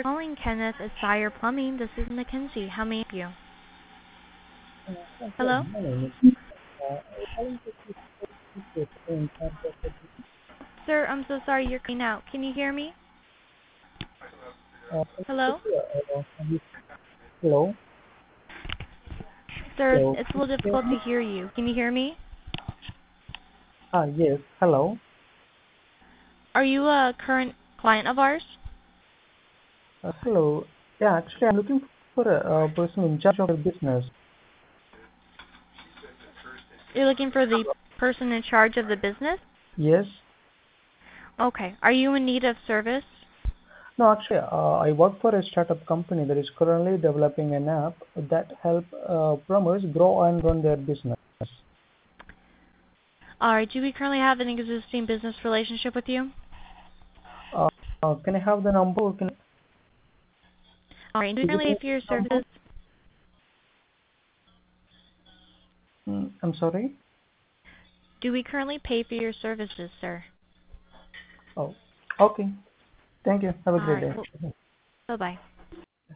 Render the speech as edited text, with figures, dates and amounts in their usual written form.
calling Kenneth Sire Plumbing. This is Mackenzie. How may I help you? Hello, Hello? my name is I'm calling to speak with you in terms of Sir, I'm so sorry you're cutting out. Can you hear me? can you Hello? hear, hello, Sir, hello, it's a can little you hear difficult me? to hear you. Can you hear me? Yes, hello. Are you a current client of ours? Hello. Yeah, actually, I'm looking for a person in charge of your business. You're looking for the person in charge of the business? Yes. Okay. Are you in need of service? No, actually, I work for a startup company that is currently developing an app that help plumbers grow and run their business. Alright. Do we currently have an existing business relationship with you? Uh, can I have the number? Or Alright. Do we is it currently a pay for your number? services? I'm sorry. Do we currently pay for your services, sir? Oh, okay. Thank you. Have a great Alright. day. Well, bye-bye.